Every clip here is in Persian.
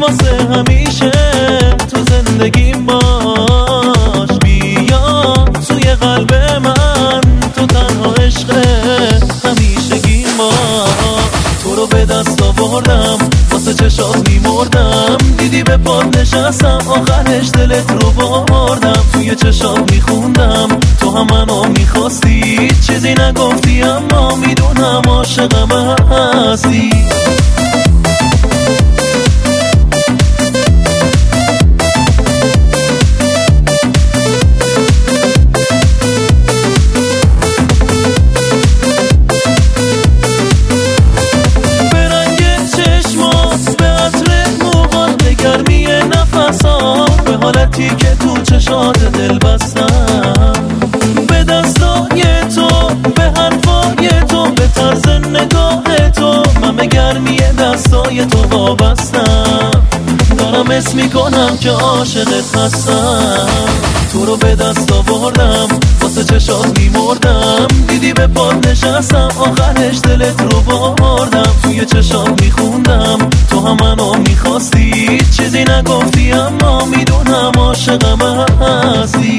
واسه همیشه تو زندگیم باش. بیا توی قلب من، تو تنها عشق همیشگیم باش. تو رو به دست آوردم، واسه چشات میمردم. دیدی به پات نشستم، آخرش دلت رو بردم. توی چشات میخوندم تو هم منو میخواستی. چیزی نگفتی اما میدونم عاشقم هستی. به حالتی که تو چشات دل بستم، به دستای تو، به حرفای تو، به طرز نگاه تو، من به گرمی دستای تو وابستم. دارم اسم میکنم که عاشقت هستم. تو رو به دست آوردم، واسه چشات میمردم. دیدی به پات نشستم، آخرش دلت رو بردم. توی چشات میخوندم تو هم منو میخواستی. چیزی نگفتی اما میدونم عاشقم هستی.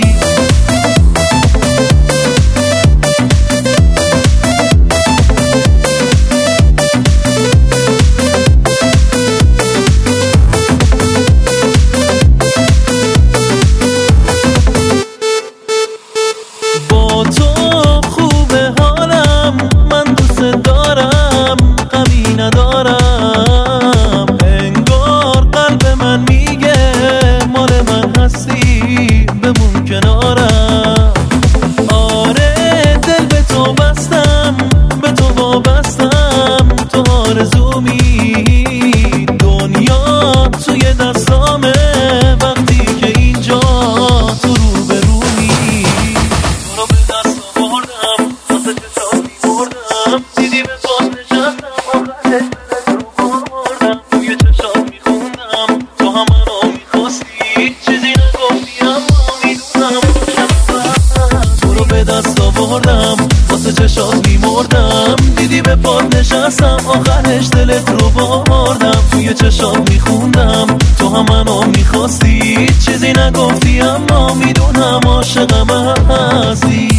با تو خوبه حالم، من دوست دارم، غمی ندارم. انگار قلب من میگه مال من هستی، بمون کنارم. آره دل به تو بستم، به تو وابستم. تو آرزومی، دنیا توی دستامه. وقتی که اینجا تو روبرومی، تو رو به دست آوردم، واسه چشات میمردم. دیدی به پات نشستم، آخرش دلت رو بردم. توی چشات میخوندم تو هم منو میخواستی. چیزی نگفتی اما میدونم تو رو به دست آوردم، واسه چشات میمردم. دیدی به پات نشستم، آخرش دلت رو بردم. توی چشات میخوندم تو هم منو میخواستی. چیزی نگفتی اما میدونم عاشقم هستی.